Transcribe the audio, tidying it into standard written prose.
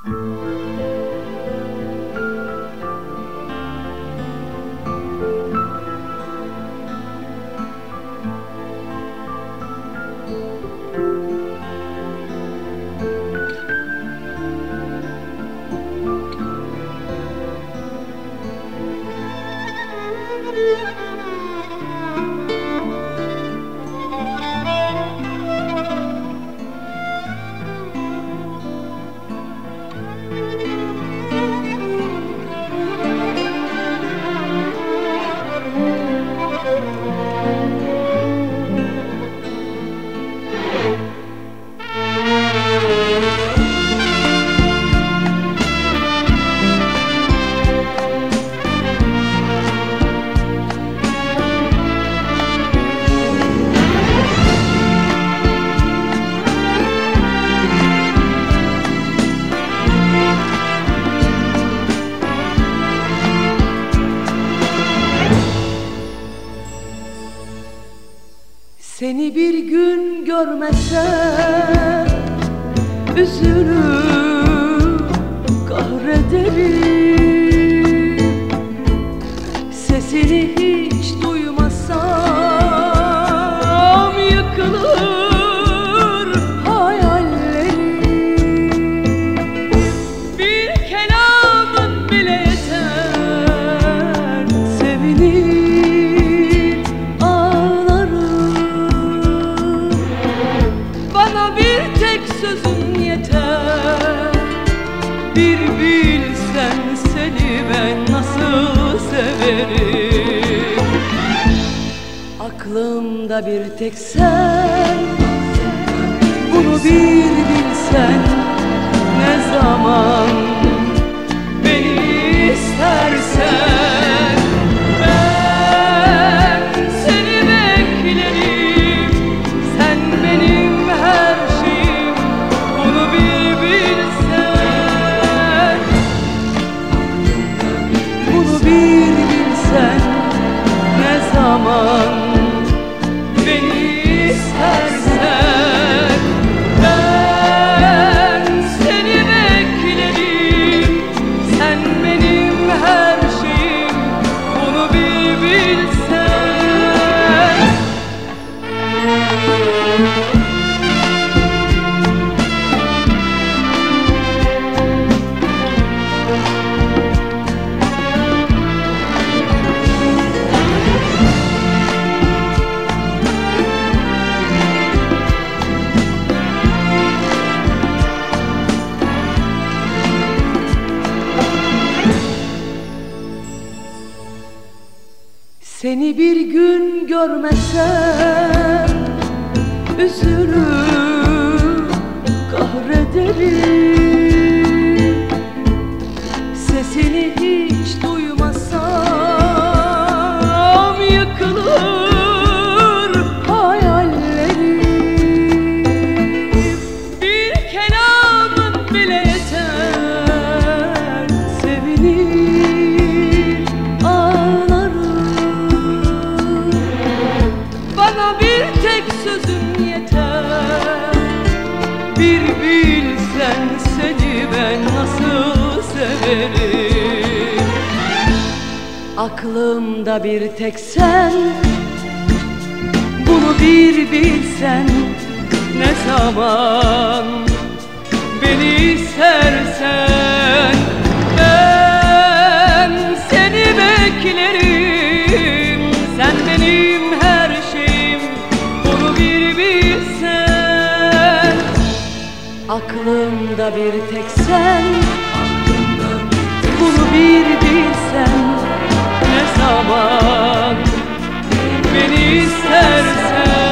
Seni bir gün görmezsem üzülür, kahrederim. Sesini hiç duymasam yıkılır hayallerim. Bir kelamın bile yeter, sevinir ağlarım. Bana bir tek sözün yeter, bir bilsen seni ben nasıl severim. Aklımda bir tek sen, bunu bir bilsen. Ne zaman beni istersen ben seni beklerim. Sen benim her şeyim, bunu bir bilsen. Bunu bir bilsen. Ne zaman beni istersen ben seni beklerim. Sen benim her şeyim, bunu bir bilsen. Seni bir gün görmezsem üzülür, kahrederim. Sesini hiç duymasam yıkılır hayallerim. Bir kelamın bile yeter, sevinir ağlarım. Bana bir tek sözün yeter, bir bilsen seni ben nasıl severim. Aklımda bir tek sen, bunu bir bilsen. Ne zaman beni istersen ben seni beklerim. Sen benim her şeyim, bunu bir bilsen. Aklımda bir tek sen, bunu bir bilsen. Ne zaman beni istersen